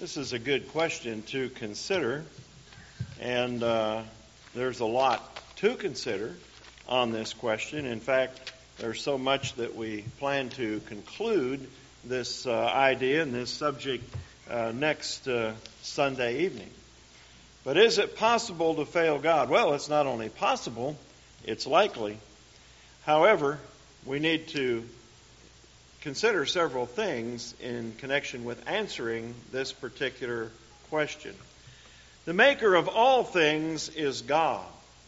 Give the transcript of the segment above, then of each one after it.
This is a good question to consider, and there's a lot to consider on this question. In fact, there's so much that we plan to conclude this idea and this subject next Sunday evening. But is it possible to fail God? Well, it's not only possible, it's likely. However, we need to consider several things in connection with answering this particular question. The maker of all things is God.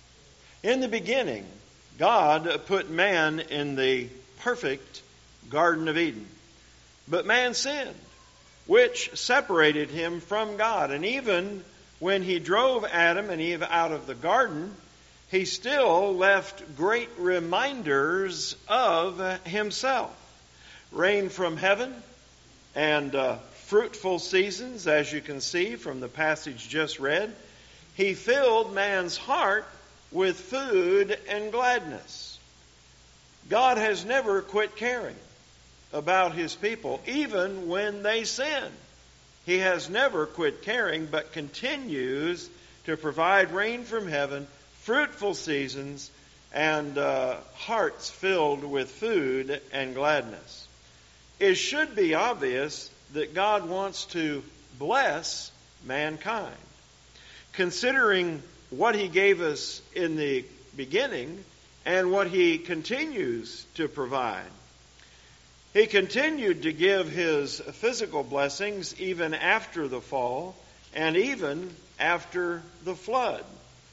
In the beginning, God put man in the perfect Garden of Eden. But man sinned, which separated him from God. And even when he drove Adam and Eve out of the garden, he still left great reminders of himself. Rain from heaven and fruitful seasons, as you can see from the passage just read. He filled man's heart with food and gladness. God has never quit caring about his people, even when they sin. He has never quit caring, but continues to provide rain from heaven, fruitful seasons, and hearts filled with food and gladness. It should be obvious that God wants to bless mankind. Considering what he gave us in the beginning and what he continues to provide. He continued to give his physical blessings even after the fall and even after the flood.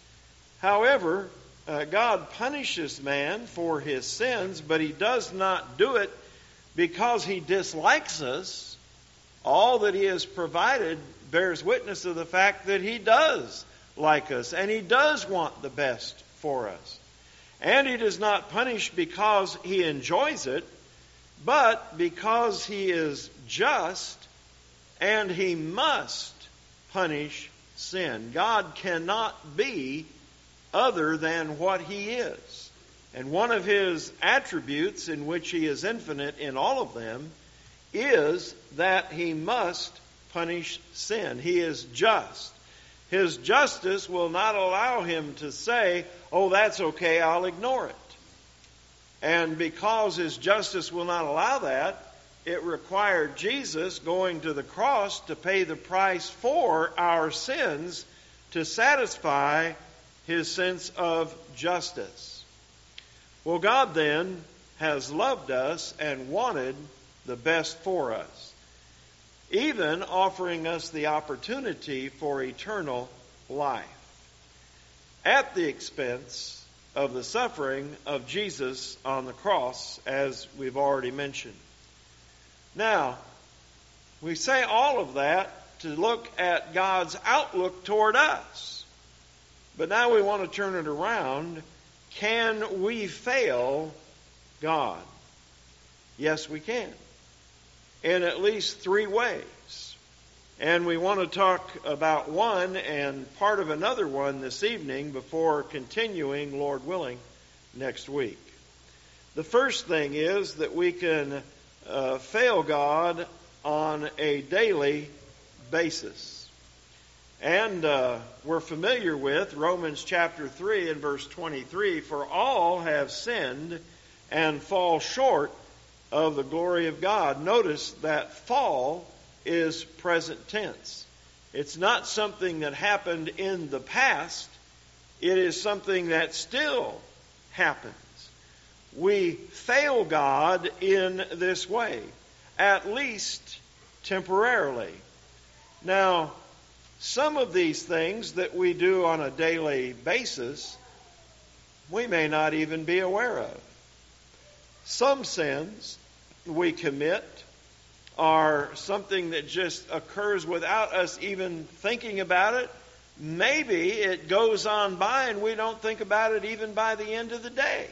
However, God punishes man for his sins, but he does not do it because he dislikes us. All that he has provided bears witness to the fact that he does like us and he does want the best for us. And he does not punish because he enjoys it, but because he is just and he must punish sin. God cannot be other than what he is. And one of his attributes, in which he is infinite in all of them, is that he must punish sin. He is just. His justice will not allow him to say, "Oh, that's okay, I'll ignore it." And because his justice will not allow that, it required Jesus going to the cross to pay the price for our sins to satisfy his sense of justice. Well, God then has loved us and wanted the best for us, even offering us the opportunity for eternal life at the expense of the suffering of Jesus on the cross, as we've already mentioned. Now, we say all of that to look at God's outlook toward us. But now we want to turn it around. Can we fail God? Yes, we can. In at least three ways. And we want to talk about one and part of another one this evening before continuing, Lord willing, next week. The first thing is that we can fail God on a daily basis. And we're familiar with Romans chapter 3 and verse 23, "For all have sinned and fall short of the glory of God." Notice that fall is present tense. It's not something that happened in the past. It is something that still happens. We fail God in this way, at least temporarily. Now, some of these things that we do on a daily basis, we may not even be aware of. Some sins we commit are something that just occurs without us even thinking about it. Maybe it goes on by and we don't think about it even by the end of the day.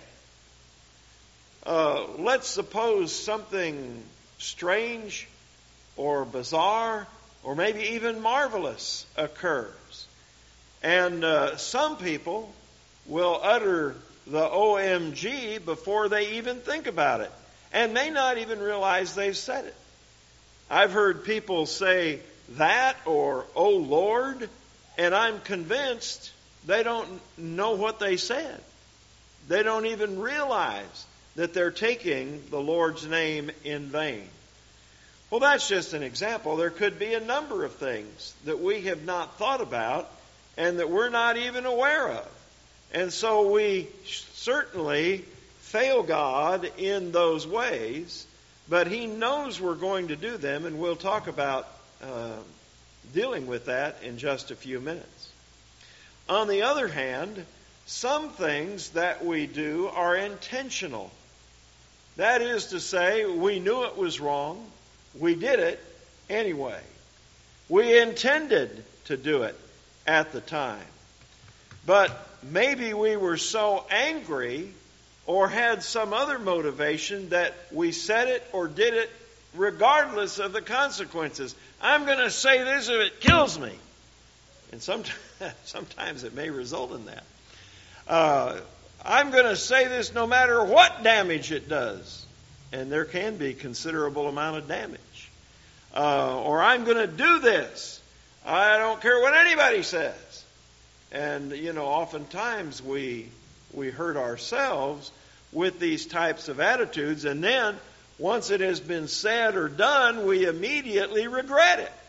Let's suppose something strange or bizarre or maybe even marvelous occurs. And some people will utter the OMG before they even think about it and may not even realize they've said it. I've heard people say that or "Oh Lord," and I'm convinced they don't know what they said. They don't even realize that they're taking the Lord's name in vain. Well, that's just an example. There could be a number of things that we have not thought about and that we're not even aware of. And so we certainly fail God in those ways, but He knows we're going to do them, and we'll talk about dealing with that in just a few minutes. On the other hand, some things that we do are intentional. That is to say, we knew it was wrong. We did it anyway. We intended to do it at the time. But maybe we were so angry or had some other motivation that we said it or did it regardless of the consequences. I'm going to say this if it kills me. And sometimes it may result in that. I'm going to say this no matter what damage it does. And there can be considerable amount of damage. Or I'm going to do this. I don't care what anybody says. And, oftentimes we hurt ourselves with these types of attitudes. And then, once it has been said or done, we immediately regret it.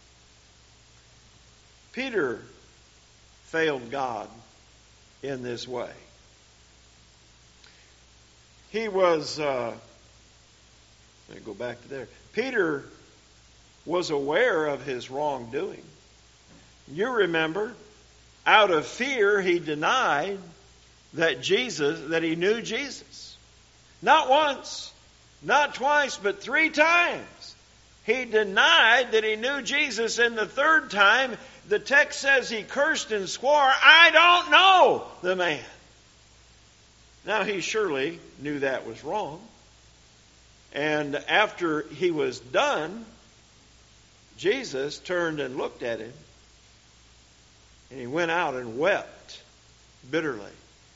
Peter failed God in this way. He was, let me go back to there. Peter was aware of his wrongdoing. You remember, out of fear, he denied that he knew Jesus. Not once, not twice, but 3 times. He denied that he knew Jesus, and the 3rd time, the text says he cursed and swore, "I don't know the man." Now, he surely knew that was wrong. And after he was done, Jesus turned and looked at him, and he went out and wept bitterly.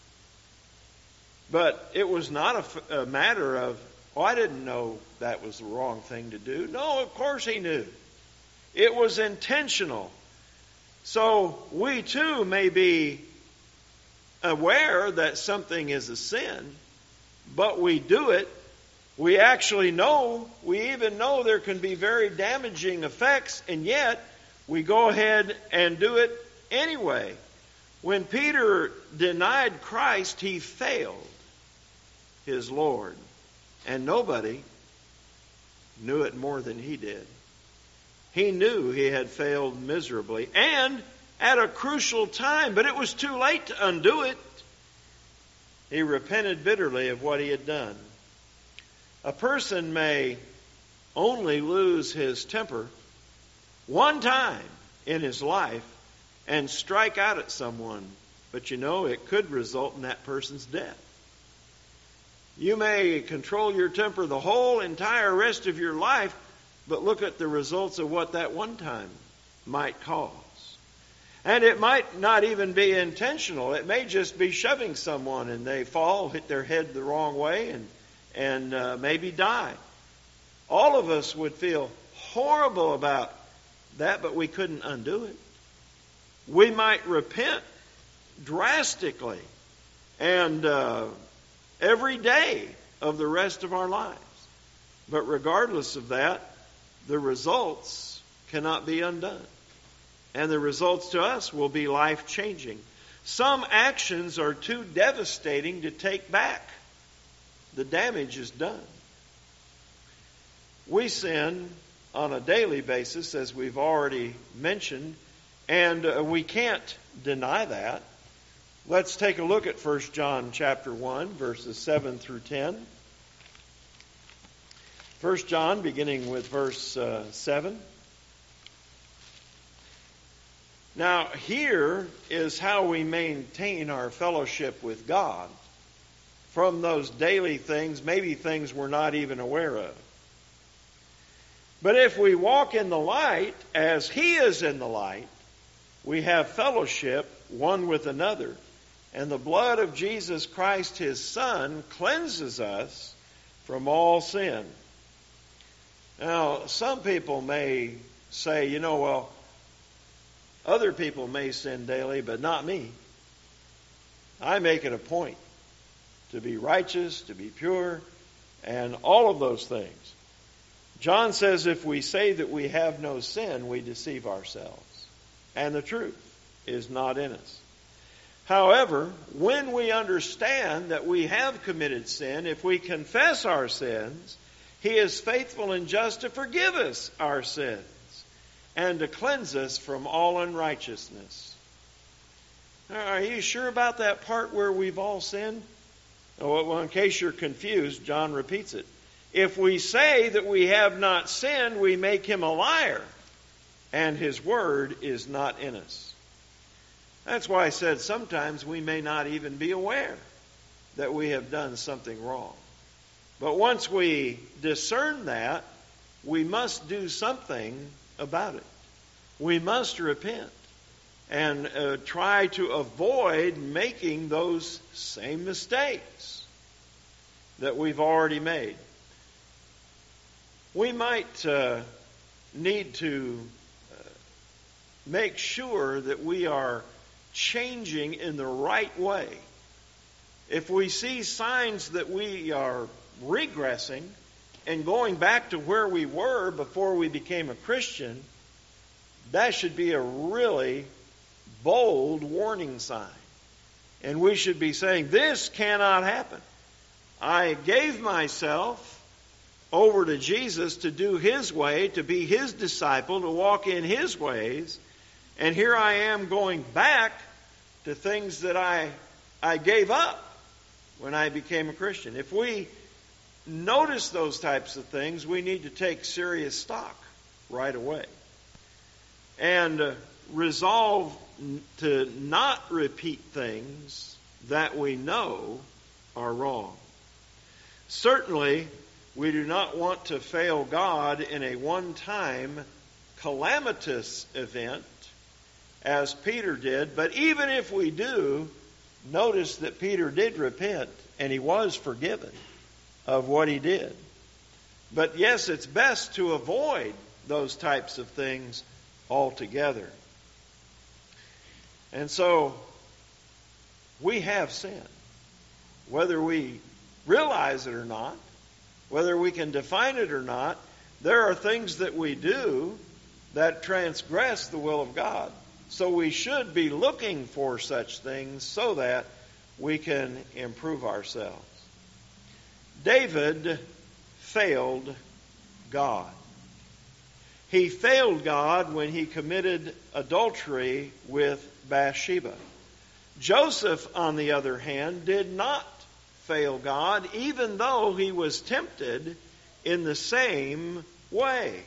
But it was not a matter of, I didn't know that was the wrong thing to do. No, of course he knew. It was intentional. So we too may be aware that something is a sin, but we do it. We actually know, we even know there can be very damaging effects, and yet we go ahead and do it anyway. When Peter denied Christ, he failed his Lord. And nobody knew it more than he did. He knew he had failed miserably and at a crucial time, but it was too late to undo it. He repented bitterly of what he had done. A person may only lose his temper one time in his life and strike out at someone, but it could result in that person's death. You may control your temper the whole entire rest of your life, but look at the results of what that one time might cause. And it might not even be intentional. It may just be shoving someone and they fall, hit their head the wrong way, and maybe die. All of us would feel horrible about that, but we couldn't undo it. We might repent drastically and every day of the rest of our lives. But regardless of that, the results cannot be undone. And the results to us will be life-changing. Some actions are too devastating to take back. The damage is done. We sin on a daily basis, as we've already mentioned, and we can't deny that. Let's take a look at 1 John chapter 1, verses 7 through 10. 1 John, beginning with verse 7. Now, here is how we maintain our fellowship with God from those daily things, maybe things we're not even aware of. But if we walk in the light, as He is in the light, we have fellowship one with another. And the blood of Jesus Christ, His Son, cleanses us from all sin. Now, some people may say, well, other people may sin daily, but not me. I make it a point to be righteous, to be pure, and all of those things. John says if we say that we have no sin, we deceive ourselves, and the truth is not in us. However, when we understand that we have committed sin, if we confess our sins, He is faithful and just to forgive us our sins and to cleanse us from all unrighteousness. Are you sure about that part where we've all sinned? Well, in case you're confused, John repeats it. If we say that we have not sinned, we make Him a liar, and His word is not in us. That's why I said sometimes we may not even be aware that we have done something wrong. But once we discern that, we must do something about it. We must repent and try to avoid making those same mistakes that we've already made. We might need to make sure that we are changing in the right way. If we see signs that we are regressing and going back to where we were before we became a Christian, that should be a really bold warning sign. And we should be saying, this cannot happen. I gave myself over to Jesus to do His way, to be His disciple, to walk in His ways, and here I am going back to things that I gave up when I became a Christian. If we notice those types of things, we need to take serious stock right away and resolve to not repeat things that we know are wrong. Certainly, we do not want to fail God in a one-time calamitous event as Peter did. But even if we do, notice that Peter did repent and he was forgiven of what he did. But yes, it's best to avoid those types of things altogether. And so, we have sinned. Whether we realize it or not, whether we can define it or not, there are things that we do that transgress the will of God. So we should be looking for such things so that we can improve ourselves. David failed God. He failed God when he committed adultery with Bathsheba. Joseph, on the other hand, did not fail God, even though he was tempted in the same way.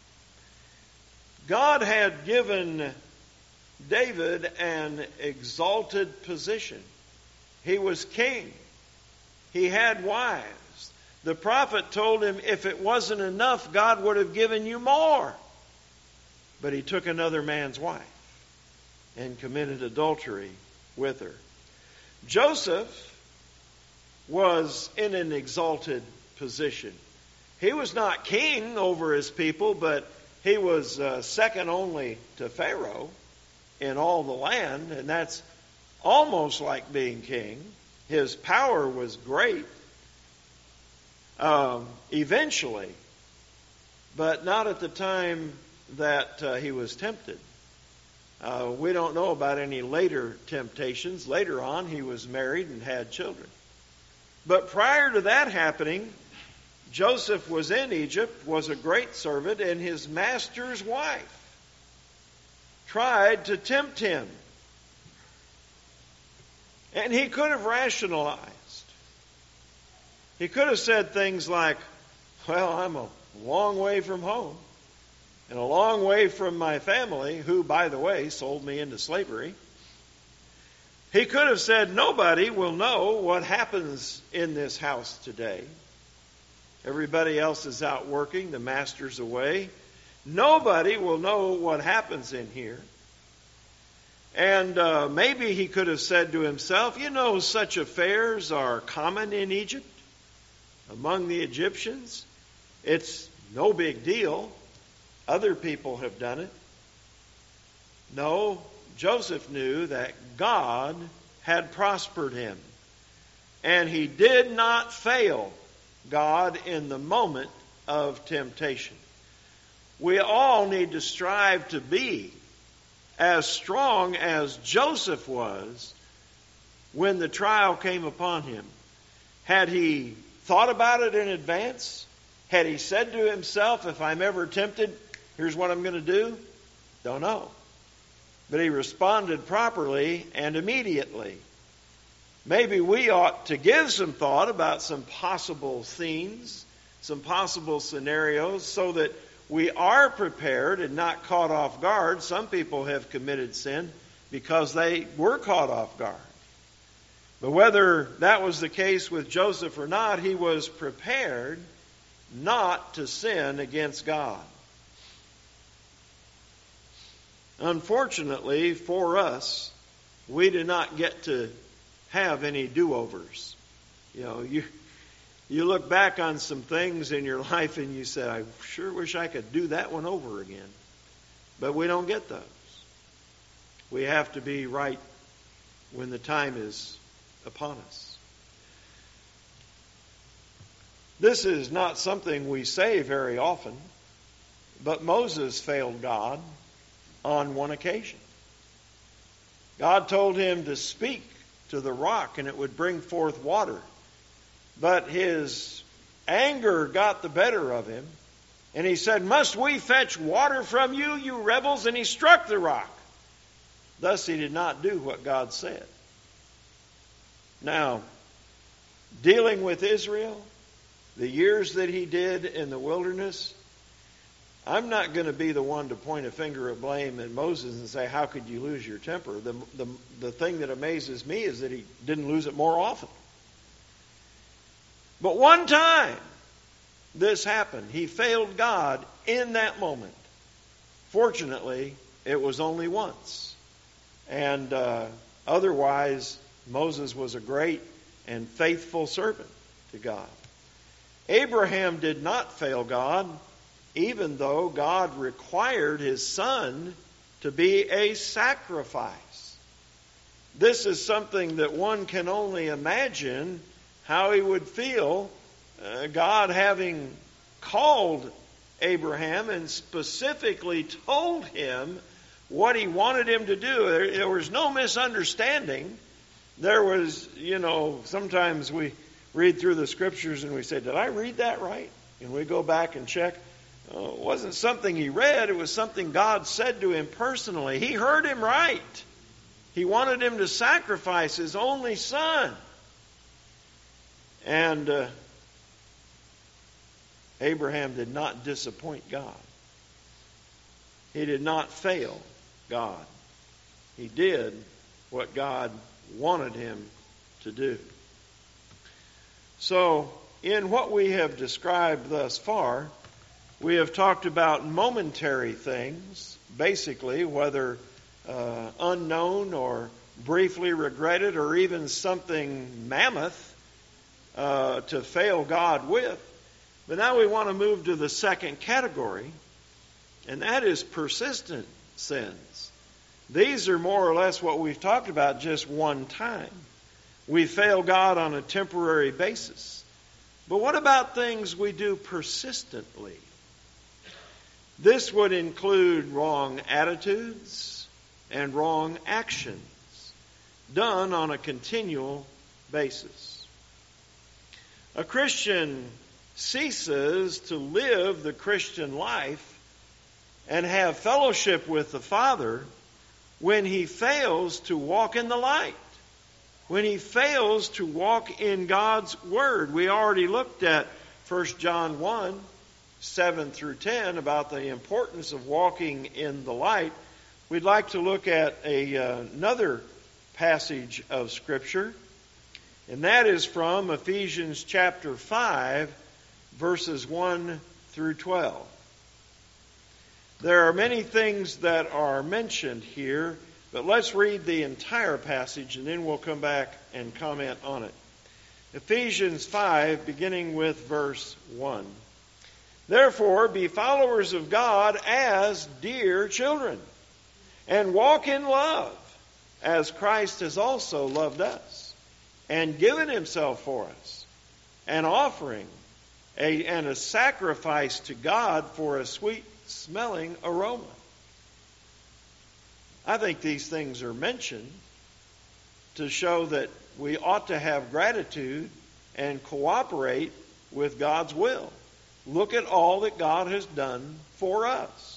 God had given David an exalted position. He was king. He had wives. The prophet told him if it wasn't enough, God would have given you more. But he took another man's wife and committed adultery with her. Joseph was in an exalted position. He was not king over his people, but he was second only to Pharaoh in all the land, and that's almost like being king. His power was great eventually, but not at the time that he was tempted. We don't know about any later temptations. Later on, he was married and had children. But prior to that happening, Joseph was in Egypt, was a great servant, and his master's wife tried to tempt him. And he could have rationalized. He could have said things like, well, I'm a long way from home and a long way from my family, who, by the way, sold me into slavery. He could have said, nobody will know what happens in this house today. Everybody else is out working. The master's away. Nobody will know what happens in here. And maybe he could have said to himself, you know, such affairs are common in Egypt, among the Egyptians. It's no big deal. other people have done it. No, Joseph knew that God had prospered him. And he did not fail God in the moment of temptation. We all need to strive to be as strong as Joseph was when the trial came upon him. Had he thought about it in advance? Had he said to himself, if I'm ever tempted, here's what I'm going to do? Don't know. But he responded properly and immediately. Maybe we ought to give some thought about some possible scenes, some possible scenarios, so that we are prepared and not caught off guard. Some people have committed sin because they were caught off guard. But whether that was the case with Joseph or not, he was prepared not to sin against God. Unfortunately for us, we do not get to have any do-overs. You look back on some things in your life and you say, I sure wish I could do that one over again. But we don't get those. We have to be right when the time is upon us. This is not something we say very often, but Moses failed God on one occasion. God told him to speak to the rock and it would bring forth water. But his anger got the better of him. And he said, must we fetch water from you, you rebels? And he struck the rock. Thus he did not do what God said. Now, dealing with Israel, the years that he did in the wilderness, I'm not going to be the one to point a finger of blame at Moses and say, how could you lose your temper? The thing that amazes me is that he didn't lose it more often. But one time this happened. He failed God in that moment. Fortunately, it was only once. And otherwise, Moses was a great and faithful servant to God. Abraham did not fail God, even though God required his son to be a sacrifice. This is something that one can only imagine how he would feel, God having called Abraham and specifically told him what he wanted him to do. There was no misunderstanding. There was, sometimes we read through the scriptures and we say, did I read that right? And we go back and check. It wasn't something he read. It was something God said to him personally. He heard him right. He wanted him to sacrifice his only son. And Abraham did not disappoint God. He did not fail God. He did what God wanted him to do. So, in what we have described thus far, we have talked about momentary things, basically, whether unknown or briefly regretted or even something mammoth to fail God with. But now we want to move to the second category, and that is persistent sins. These are more or less what we've talked about just one time. We fail God on a temporary basis. But what about things we do persistently? This would include wrong attitudes and wrong actions done on a continual basis. A Christian ceases to live the Christian life and have fellowship with the Father when he fails to walk in the light, when he fails to walk in God's Word. We already looked at 1 John 1, 7 through 10 about the importance of walking in the light. We'd like to look at another passage of Scripture, and that is from Ephesians chapter 5, verses 1 through 12. There are many things that are mentioned here, but let's read the entire passage and then we'll come back and comment on it. Ephesians 5, beginning with verse 1. Therefore, be followers of God as dear children, and walk in love, as Christ has also loved us, and given himself for us, an offering and a sacrifice to God for a sweet-smelling aroma. I think these things are mentioned to show that we ought to have gratitude and cooperate with God's will. Look at all that God has done for us.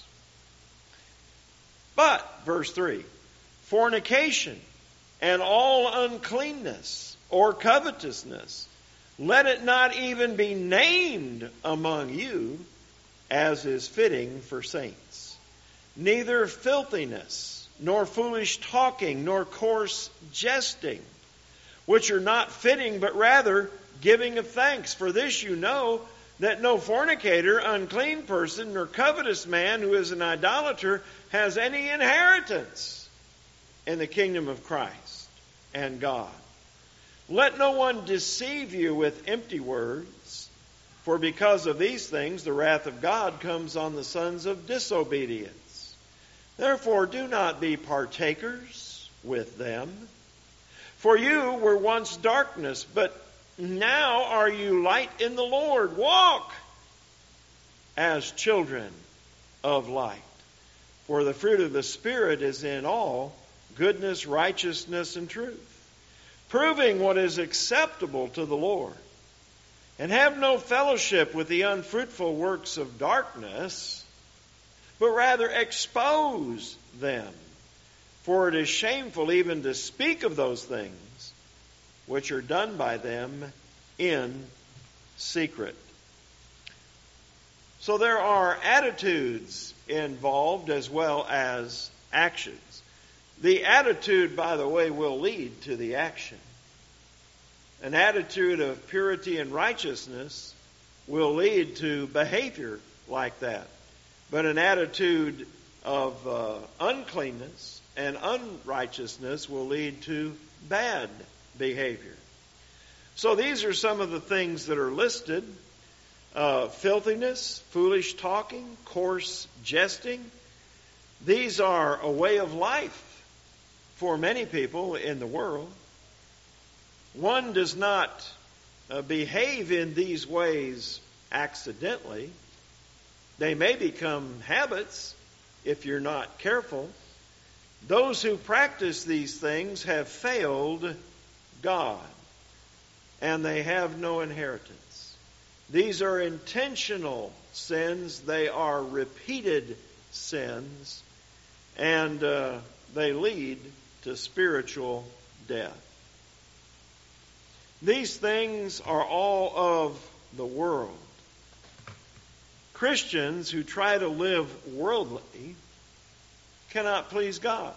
But, verse 3, fornication and all uncleanness or covetousness, let it not even be named among you, as is fitting for saints. Neither filthiness, nor foolish talking, nor coarse jesting, which are not fitting, but rather giving of thanks. For this you know, that no fornicator, unclean person, nor covetous man who is an idolater has any inheritance in the kingdom of Christ and God. Let no one deceive you with empty words, for because of these things the wrath of God comes on the sons of disobedience. Therefore do not be partakers with them. For you were once darkness, but now are you light in the Lord. Walk as children of light. For the fruit of the Spirit is in all goodness, righteousness, and truth, proving what is acceptable to the Lord. And have no fellowship with the unfruitful works of darkness, but rather expose them. For it is shameful even to speak of those things which are done by them in secret. So there are attitudes involved as well as actions. The attitude, by the way, will lead to the action. An attitude of purity and righteousness will lead to behavior like that. But an attitude of uncleanness and unrighteousness will lead to bad behavior. So these are some of the things that are listed. Filthiness, foolish talking, coarse jesting. These are a way of life for many people in the world. One does not behave in these ways accidentally. They may become habits if you're not careful. Those who practice these things have failed God, and they have no inheritance. These are intentional sins. They are repeated sins, and they lead to spiritual death. These things are all of the world. Christians who try to live worldly cannot please God.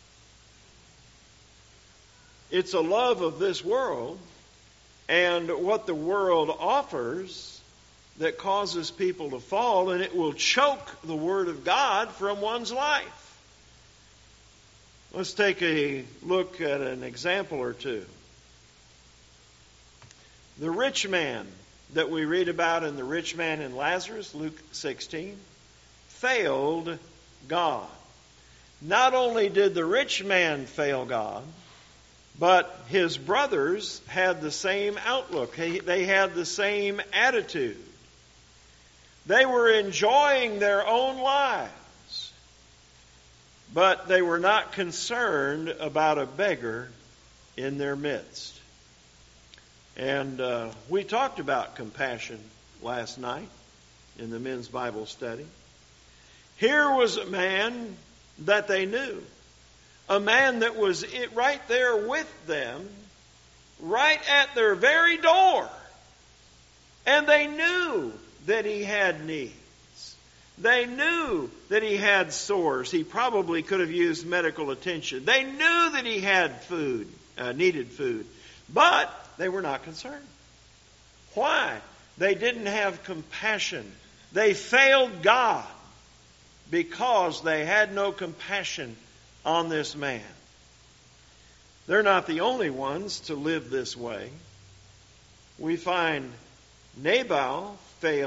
It's a love of this world and what the world offers that causes people to fall, and it will choke the Word of God from one's life. Let's take a look at an example or two. The rich man that we read about in the rich man and Lazarus, Luke 16, failed God. Not only did the rich man fail God, but his brothers had the same outlook. They had the same attitude. They were enjoying their own lives, but they were not concerned about a beggar in their midst. And we talked about compassion last night in the men's Bible study. Here was a man that they knew. A man that was right there with them, right at their very door. And they knew that he had needs. They knew that he had sores. He probably could have used medical attention. They knew that he had food, needed food. But they were not concerned. Why? They didn't have compassion. They failed God because they had no compassion on this man. They're not the only ones to live this way. We find Nabal failed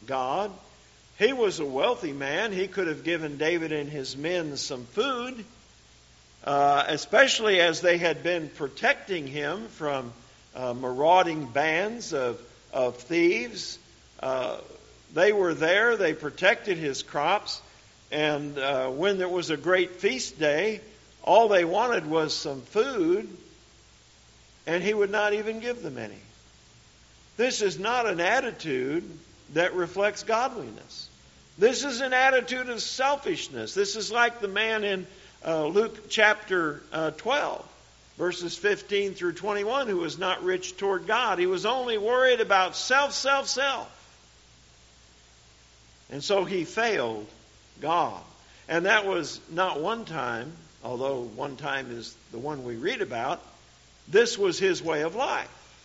God. He was a wealthy man. He could have given David and his men some food, especially as they had been protecting him from marauding bands of thieves. They were there. They protected his crops. And when there was a great feast day, all they wanted was some food, and he would not even give them any. This is not an attitude that reflects godliness. This is an attitude of selfishness. This is like the man in Luke chapter 12, verses 15 through 21, who was not rich toward God. He was only worried about self. And so he failed God. And that was not one time, although one time is the one we read about. This was his way of life.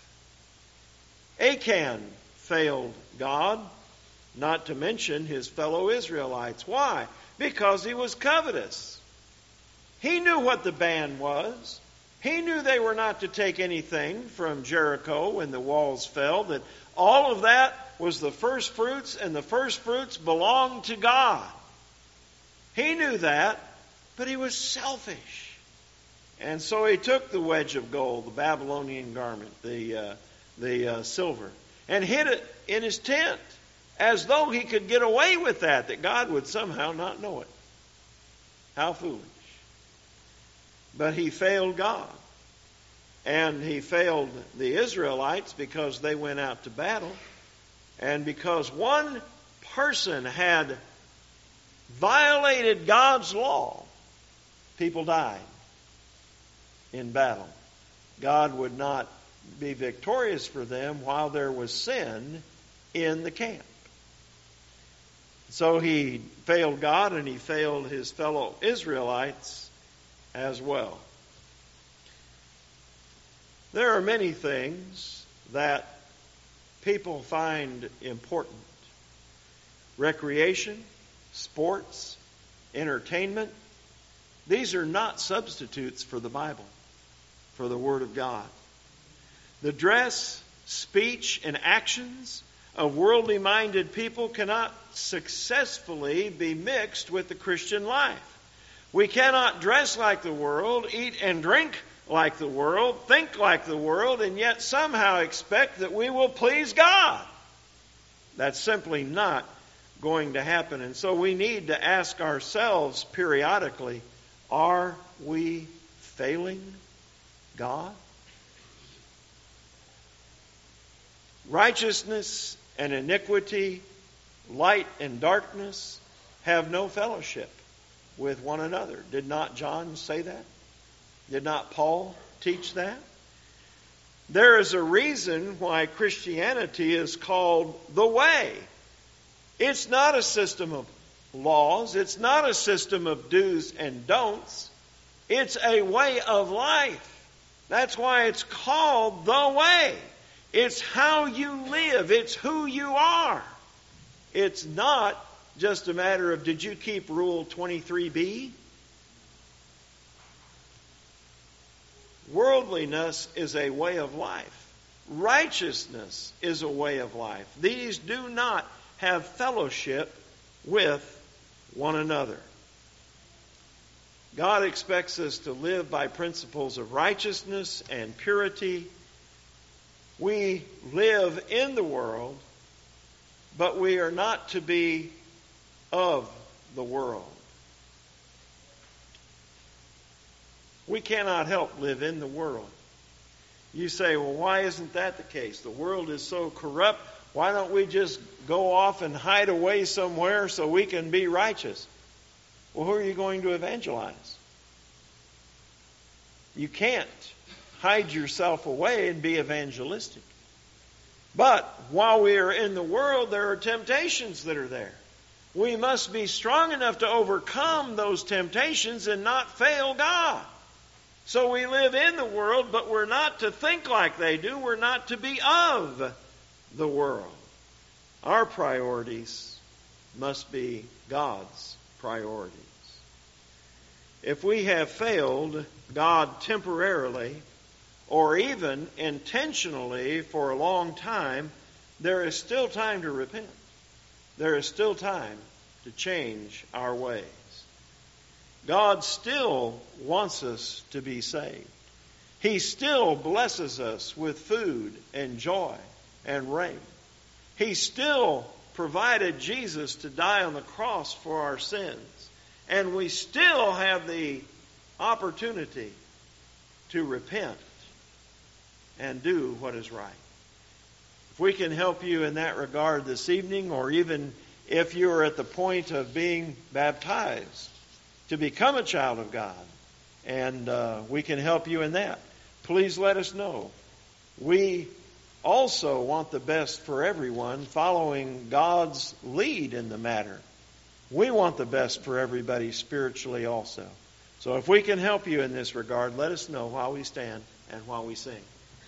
Achan failed God, not to mention his fellow Israelites. Why? Because he was covetous. He knew what the ban was. He knew they were not to take anything from Jericho when the walls fell, that all of that was the first fruits, and the first fruits belonged to God. He knew that, but he was selfish. And so he took the wedge of gold, the Babylonian garment, the silver, and hid it in his tent, as though he could get away with that God would somehow not know it. How foolish. But he failed God. And he failed the Israelites because they went out to battle. And because one person had violated God's law, people died in battle. God would not be victorious for them while there was sin in the camp. So he failed God, and he failed his fellow Israelites as well. There are many things that people find important. Recreation, sports, entertainment. These are not substitutes for the Bible, for the Word of God. The dress, speech, and actions of worldly-minded people cannot successfully be mixed with the Christian life. We cannot dress like the world, eat and drink like the world, think like the world, and yet somehow expect that we will please God. That's simply not going to happen. And so we need to ask ourselves periodically, are we failing God? Righteousness and iniquity, light and darkness have no fellowship with one another. Did not John say that? Did not Paul teach that? There is a reason why Christianity is called the way. It's not a system of laws. It's not a system of do's and don'ts. It's a way of life. That's why it's called the way. It's how you live. It's who you are. It's not just a matter of, did you keep Rule 23b? Worldliness is a way of life. Righteousness is a way of life. These do not have fellowship with one another. God expects us to live by principles of righteousness and purity. We live in the world, but we are not to be of the world. We cannot help live in the world. You say, well, why isn't that the case? The world is so corrupt. Why don't we just go off and hide away somewhere so we can be righteous? Well, who are you going to evangelize? You can't hide yourself away and be evangelistic. But while we are in the world, there are temptations that are there. We must be strong enough to overcome those temptations and not fail God. So we live in the world, but we're not to think like they do. We're not to be of the world. Our priorities must be God's priorities. If we have failed God temporarily, or even intentionally for a long time, there is still time to repent. there is still time to change our ways. God still wants us to be saved. He still blesses us with food and joy and rain. He still provided Jesus to die on the cross for our sins. And we still have the opportunity to repent and do what is right. If we can help you in that regard this evening, or even if you are at the point of being baptized to become a child of God, and we can help you in that, please let us know. We also want the best for everyone, following God's lead in the matter. We want the best for everybody spiritually also. So if we can help you in this regard, let us know while we stand and while we sing.